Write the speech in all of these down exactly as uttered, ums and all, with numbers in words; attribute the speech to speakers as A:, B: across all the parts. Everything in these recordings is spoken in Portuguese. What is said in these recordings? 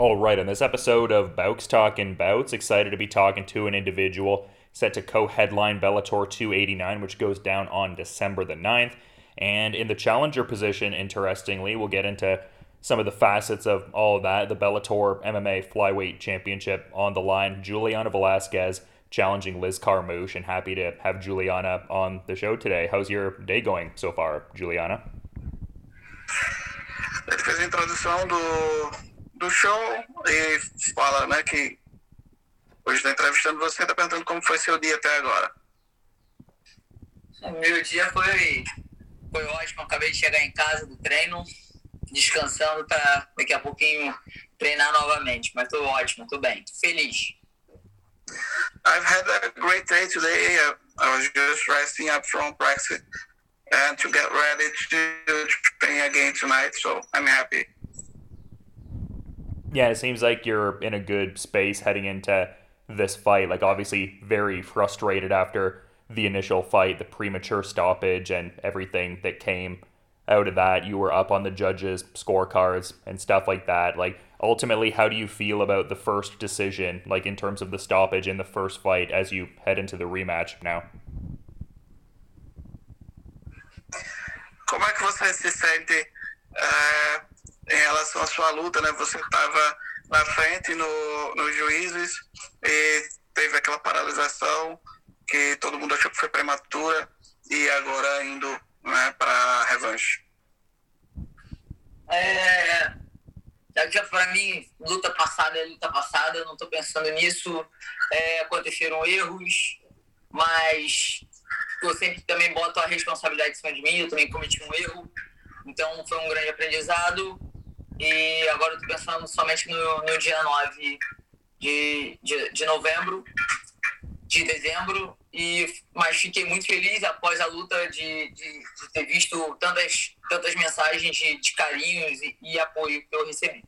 A: All right, on this episode of Bouts Talking Bouts, excited to be talking to an individual set to co-headline Bellator two eighty-nine, which goes down on December the ninth. And in the challenger position, interestingly, we'll get into some of the facets of all of that. The Bellator M M A Flyweight Championship on the line. Juliana Velasquez challenging Liz Carmouche, and happy to have Juliana on the show today. How's your day going so far, Juliana?
B: Ele fez a introdução do, do show e fala, né, que hoje está entrevistando você, está perguntando como foi seu dia até agora.
C: Meu dia foi, foi ótimo, acabei de chegar em casa do treino, descansando para daqui a pouquinho treinar novamente, mas estou ótimo, estou bem, tô feliz.
B: I've had a great day today. I, I was just resting up from practice and to get ready to train again tonight, so I'm happy.
A: Yeah, it seems like you're in a good space heading into this fight. Like, obviously very frustrated after the initial fight, the premature stoppage and everything that came out of that. You were up on the judges' scorecards and stuff like that. Like, ultimately, how do you feel about the first decision, like in terms of the stoppage in the first fight as you head into the rematch now?
B: Como é que você se sente uh, em relação à sua luta, né? Você estava na frente no, nos juízes e teve aquela paralisação que todo mundo achou que foi prematura e agora indo, né, para a revanche.
C: É, já para mim, luta passada é luta passada, eu não estou pensando nisso. É, aconteceram erros, mas eu sempre também boto a responsabilidade em cima de mim, eu também cometi um erro, então foi um grande aprendizado e agora eu estou pensando somente no, no dia nove de, de, de novembro, de dezembro, e, mas fiquei muito feliz após a luta de, de, de ter visto tantas, tantas mensagens de, de carinhos e, e apoio que eu recebi.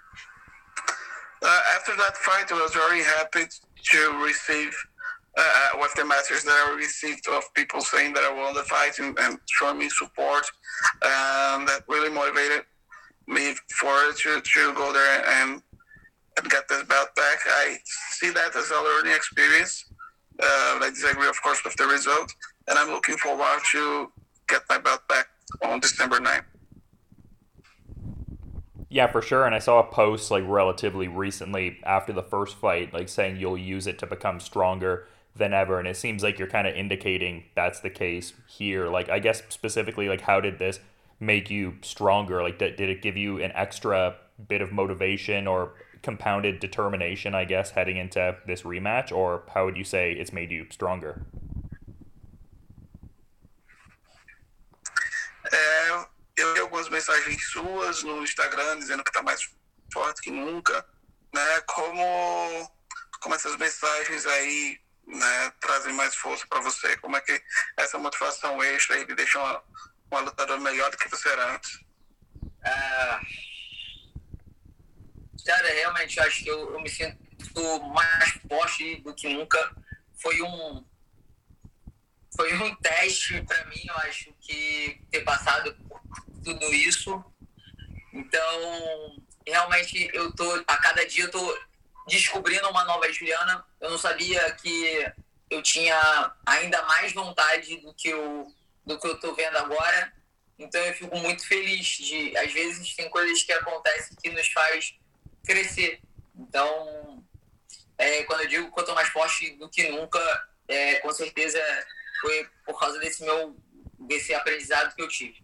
B: Uh, after that fight, I was very happy to receive uh, with the message that I received of people saying that I won the fight and, and showing me support, and that really motivated me for to, to go there and, and get this belt back. I see that as a learning experience. Uh, I disagree, of course, with the result, and I'm looking forward to get my belt back on December ninth.
A: Yeah, for sure. And I saw a post like relatively recently after the first fight, like saying you'll use it to become stronger than ever. And it seems like you're kind of indicating that's the case here. Like, I guess specifically, like, how did this make you stronger? Like, did, did it give you an extra bit of motivation or compounded determination, I guess, heading into this rematch? Or how would you say it's made you stronger?
B: É, eu vi algumas mensagens suas no Instagram dizendo que está mais forte que nunca, né? Como, como essas mensagens aí, né, trazem mais força para você? Como é que essa motivação extra aí deixa uma, uma lutadora melhor do que você era antes?
C: É, cara, realmente eu acho que eu, eu me sinto mais forte do que nunca. Foi um foi um teste para mim, eu acho que ter passado por tudo isso. Então, realmente eu tô a cada dia eu tô descobrindo uma nova Juliana. Eu não sabia que eu tinha ainda mais vontade do que eu do que eu tô vendo agora. Então eu fico muito feliz de, às vezes tem coisas que acontecem que nos faz crescer. Então, é, quando eu digo que eu tô mais forte do que nunca, é, com certeza foi por causa desse meu desse aprendizado que eu tive.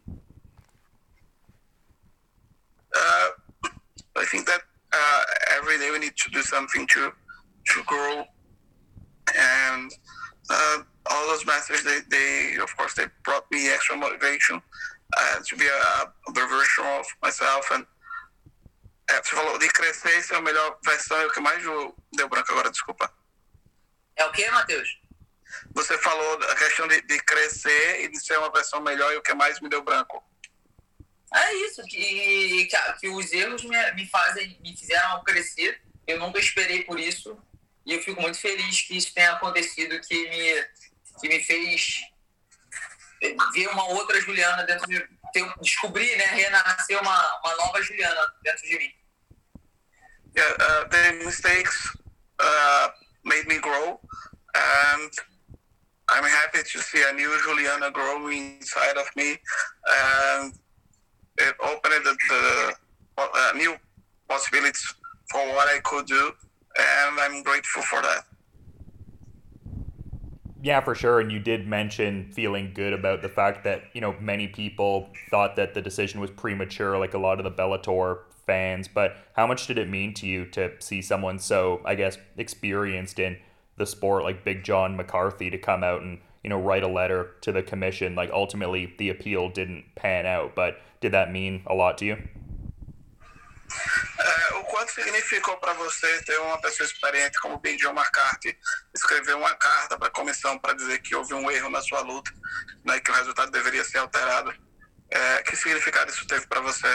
B: Uh, I think that uh, every day we need to do something to to grow, and uh, all those messages, they, they of course they brought me extra motivation uh, to be a, a better version of myself. And é, você falou de crescer, ser a melhor versão, é o que mais deu branco agora, desculpa.
C: É o que, Matheus?
B: Você falou a questão de, de crescer e de ser uma versão melhor, e o que mais me deu branco.
C: É isso, que, que, que os erros me, me, fazem, me fizeram crescer. Eu nunca esperei por isso. E eu fico muito feliz que isso tenha acontecido, que me, que me fez ver uma outra Juliana dentro de... Ter, descobrir, né, renascer uma, uma nova Juliana dentro de mim.
B: Yeah, mistakes uh, made me grow, and I'm happy to see a new Juliana growing inside of me, and it opened the, the uh, new possibilities for what I could do, and I'm grateful for that.
A: Yeah, for sure. And you did mention feeling good about the fact that, you know, many people thought that the decision was premature, like a lot of the Bellator fans. But how much did it mean to you to see someone so, I guess, experienced in the sport like Big John McCarthy to come out and, you know, write a letter to the commission? Like, ultimately, the appeal didn't pan out. But did that mean a lot to you?
B: É, o quanto significou para você ter uma pessoa experiente como Big John McCarthy escrever uma carta para a comissão para dizer que houve um erro na sua luta, né, que o resultado deveria ser alterado? É, que significado isso teve para você?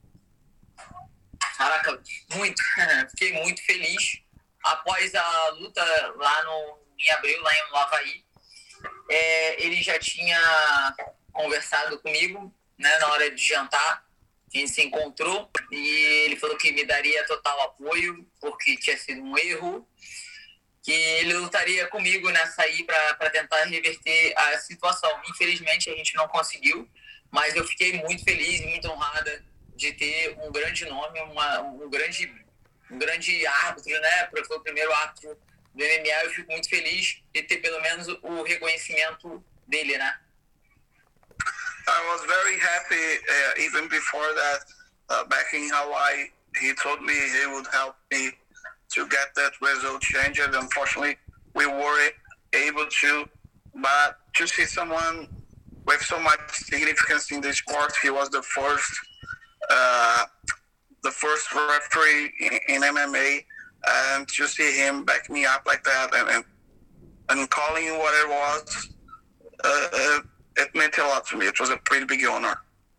C: Caraca, muito. Fiquei muito feliz. Após a luta lá no, em abril, lá em Havaí, é, ele já tinha conversado comigo, né, na hora de jantar. A gente se encontrou e ele falou que me daria total apoio porque tinha sido um erro, que ele lutaria comigo nessa aí para tentar reverter a situação. Infelizmente a gente não conseguiu, mas eu fiquei muito feliz e muito honrada de ter um grande nome, uma, um, grande, um grande árbitro, né? Porque foi o primeiro árbitro do M M A. Eu fico muito feliz de ter pelo menos o reconhecimento dele, né?
B: I was very happy, uh, even before that, uh, back in Hawaii, he told me he would help me to get that result changed. Unfortunately, we weren't able to, but to see someone with so much significance in the sport, he was the first, uh, the first referee in, in M M A, and to see him back me up like that and and, and calling what it was, uh, uh, it meant a lot to me. It was a pretty big honor.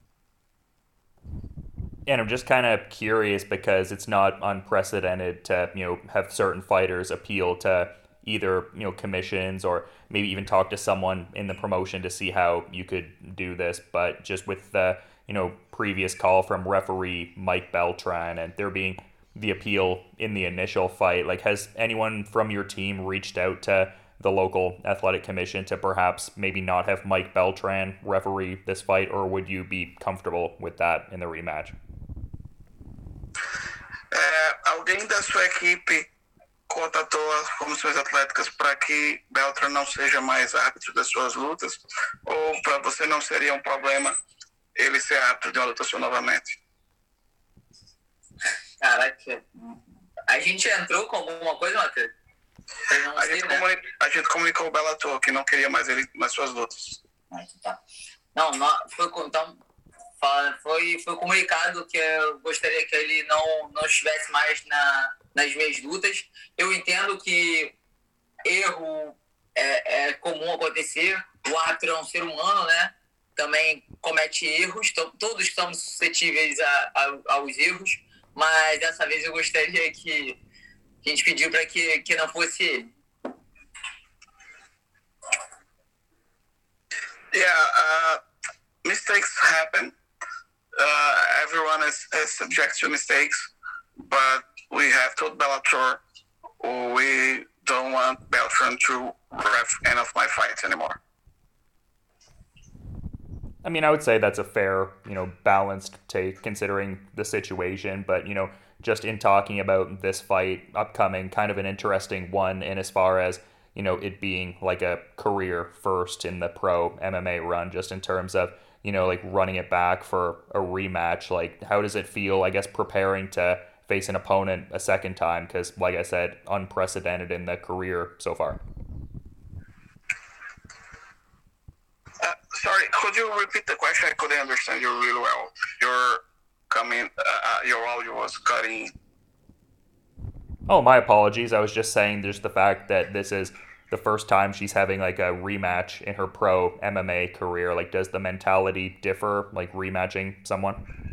A: And I'm just kind of curious because it's not unprecedented to, you know, have certain fighters appeal to either, you know, commissions or maybe even talk to someone in the promotion to see how you could do this. But just with the, you know, previous call from referee Mike Beltran and there being the appeal in the initial fight, like, has anyone from your team reached out to the local athletic commission to perhaps maybe not have Mike Beltran referee this fight, or would you be comfortable with that in the rematch?
B: É, alguém da sua equipe contatou as comissões atléticas para que Beltran não seja mais árbitro das suas lutas, ou para você não seria um problema ele ser árbitro de uma luta sua novamente?
C: Caraca, a gente entrou com alguma coisa, Matheus?
B: A gente,
C: né?
B: comuni- a gente comunicou o Bellator que não queria mais ele nas suas lutas.
C: Tá. Não, não foi, então, foi, foi comunicado que eu gostaria que ele não, não estivesse mais na, nas minhas lutas. Eu entendo que erro é, é comum acontecer, o árbitro é um ser humano, né? Também comete erros, então, todos estamos suscetíveis a, a, aos erros, mas dessa vez eu gostaria que a gente pediu para que, que não fosse ele.
B: Yeah, uh, mistakes happen. Uh, everyone is, is subject to mistakes, but we have told Bellator we don't want Beltran to ref any of my fights anymore.
A: I mean, I would say that's a fair, you know, balanced take considering the situation, but, you know, just in talking about this fight upcoming, kind of an interesting one in as far as, you know, it being like a career first in the pro M M A run, just in terms of, you know, like running it back for a rematch. Like, how does it feel, I guess, preparing to face an opponent a second time? Because, like I said, unprecedented in the career so far.
B: Uh, sorry, could you repeat the question? I couldn't understand you really well. Your coming, uh, your audio was cutting.
A: Oh, my apologies. I was just saying there's the fact that this is the first time she's having like a rematch in her pro M M A career. Like, does the mentality differ, like rematching someone?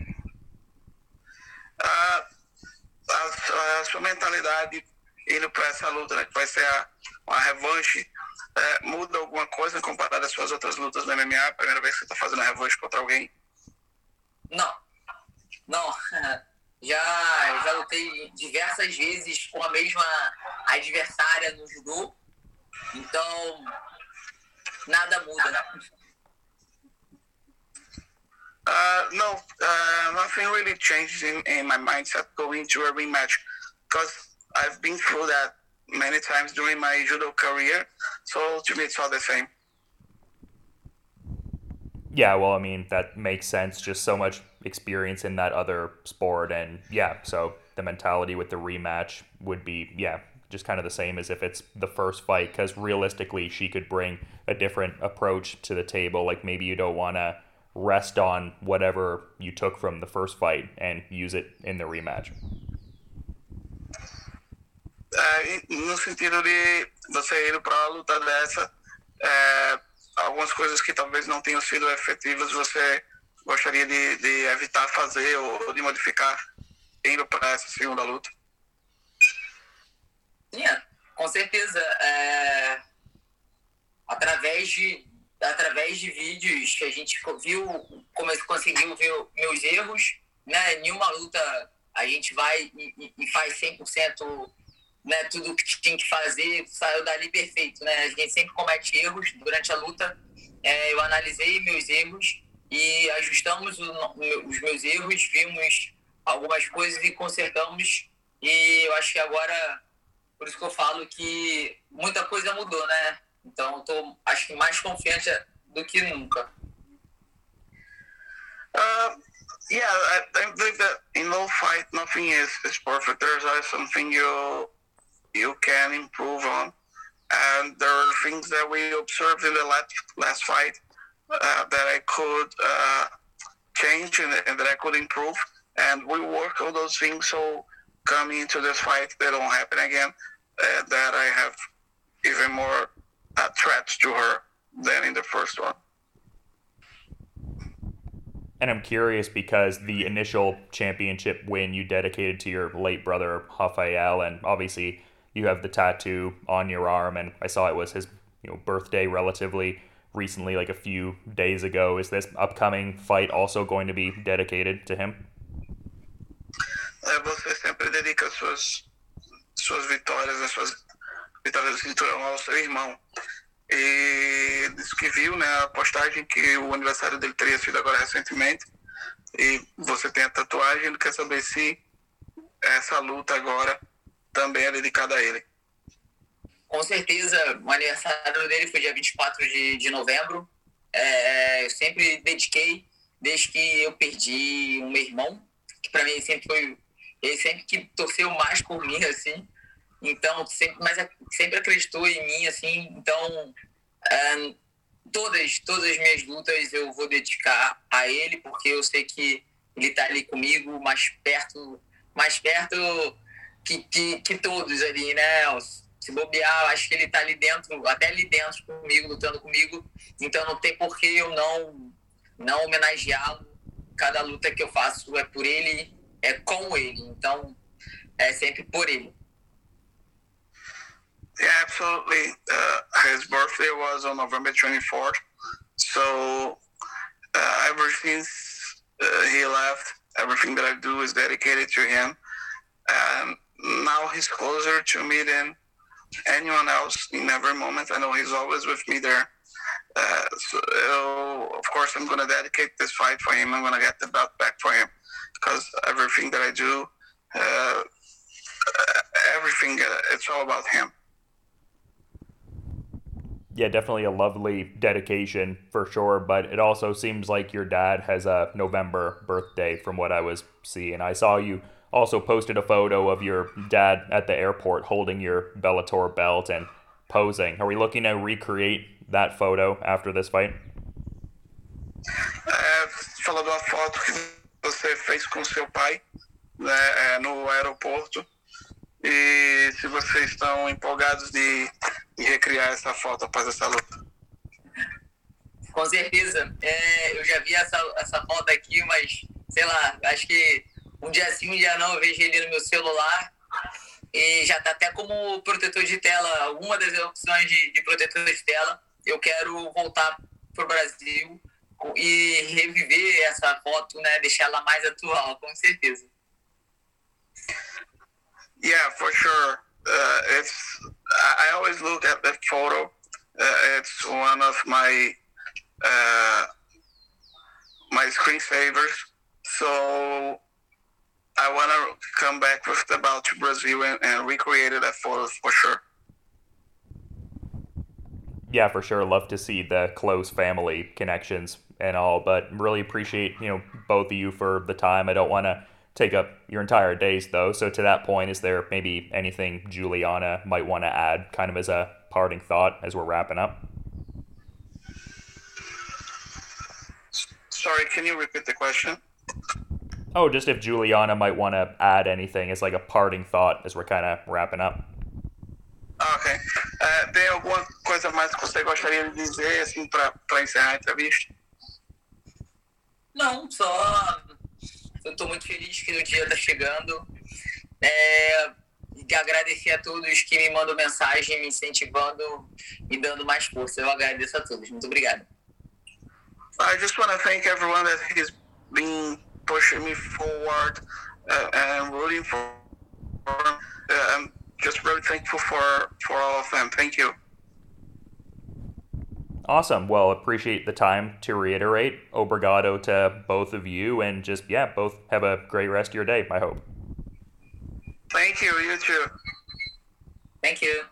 B: Uh, a, a sua mentalidade indo para essa luta, né, que vai ser a, uma revanche, é, muda alguma coisa comparada às suas outras lutas no M M A? A primeira vez que você está fazendo a revanche contra alguém?
C: Não, não. Já, já lutei diversas vezes com a mesma adversária no judô, então nada muda, né?
B: Uh, no, uh, nothing really changed in, in my mindset going to a rematch because I've been through that many times during my judo career, so to me it's all the same.
A: Yeah, well, I mean, that makes sense. Just so much experience in that other sport. And yeah, so the mentality with the rematch would be, yeah, just kind of the same as if it's the first fight. Because realistically, she could bring a different approach to the table. Like maybe you don't want to rest on whatever you took from the first fight and use it in the rematch.
B: É, no sentido de você ir para uma luta dessa, é, algumas coisas que talvez não tenham sido efetivas, você gostaria de, de evitar fazer ou de modificar indo para essa segunda luta?
C: Sim, com certeza. É, através, de, através de vídeos que a gente viu, como conseguiu ver meus erros, né? Em uma luta a gente vai e, e faz cem por cento, né, tudo o que tinha que fazer, saiu dali perfeito, né? A gente sempre comete erros durante a luta. É, eu analisei meus erros e ajustamos o, os meus erros, vimos algumas coisas e consertamos. E eu acho que agora, por isso que eu falo que muita coisa mudou, né? Então eu tô, acho que mais confiante do que nunca.
B: Uh, yeah, I, I believe that in no fight nothing is, is perfect. There's always something you you can improve on. And there are things that we observed in the last, last fight uh, that I could uh, change and, and that I could improve. And we work on those things so coming into this fight, they don't happen again, uh, that I have even more uh, threats to her than in the first one.
A: And I'm curious because the initial championship win you dedicated to your late brother, Rafael, and obviously you have the tattoo on your arm, and I saw it was his, you know, birthday relatively recently, like a few days ago. Is this upcoming fight also going to be dedicated to him?
B: É, você sempre dedica suas suas vitórias, as suas vitórias do cinturão ao seu irmão. E disse que viu, né, a postagem que o aniversário dele teria sido agora recentemente. E você tem a tatuagem, ele quer saber se essa luta agora também é dedicada a ele.
C: Com certeza, o aniversário dele foi dia vinte e quatro de, de novembro. É, eu sempre dediquei, desde que eu perdi o meu irmão, que para mim sempre foi, ele sempre que torceu mais por mim, assim. Então, sempre, mas sempre acreditou em mim, assim. Então, é, todas, todas as minhas lutas eu vou dedicar a ele, porque eu sei que ele tá ali comigo, mais perto, mais perto que, que, que todos ali, né? Se bobear, acho que ele tá ali dentro, até ali dentro comigo, lutando comigo. Então não tem por que eu não, não homenageá-lo. Cada luta que eu faço é por ele, é com ele. Então é sempre por ele.
B: Yeah, absolutely. Uh, his birthday was on November twenty-fourth. So uh, ever since uh, he left, everything that I do is dedicated to him. And now he's closer to me than anyone else in every moment. I know he's always with me there. Uh, so, of course, I'm going to dedicate this fight for him. I'm going to get the belt back for him because everything that I do, uh, everything, uh, it's all about him.
A: Yeah, definitely a lovely dedication for sure, but it also seems like your dad has a November birthday from what I was seeing. I saw you also posted a photo of your dad at the airport holding your Bellator belt and posing. Are we looking to recreate that photo after this fight?
B: É, falou de uma foto que você fez com seu pai, né, no aeroporto. E se vocês estão empolgados de, de recriar essa foto após essa luta?
C: Com certeza. É, eu já vi essa, essa foto aqui, mas sei lá, acho que um dia sim, um dia não, eu vejo ele no meu celular e já tá até como protetor de tela, alguma das opções de, de protetor de tela. Eu quero voltar pro Brasil e reviver essa foto, né, deixar ela mais atual, com certeza.
B: Yeah, for sure. Uh, it's I I always look at that photo. Uh, it's one of my uh, my screensavers. So I want to come back with the Bow to Brazil and, and recreate that photo for sure.
A: Yeah, for sure. Love to see the close family connections and all, but really appreciate, you know, both of you for the time. I don't want to take up your entire days though. So to that point, is there maybe anything Juliana might want to add kind of as a parting thought as we're wrapping up?
B: Sorry, can you repeat the question?
A: Oh, just if Juliana might want to add anything as like a parting thought as we're kind of wrapping up.
B: Ah, ok. Uh, tem alguma coisa mais que você gostaria de dizer assim para encerrar a entrevista?
C: Não, só eu estou muito feliz que o dia está chegando. É, e agradecer a todos que me mandam mensagem, me incentivando, me dando mais força. Eu agradeço a todos. Muito obrigado.
B: I just want to thank everyone that has been pushing me forward uh, and rooting for. Uh, I'm just really thankful for, for all of them. Thank you.
A: Awesome. Well, appreciate the time to reiterate. Obrigado to both of you, and just, yeah, both have a great rest of your day, I hope.
B: Thank you. You too.
C: Thank you.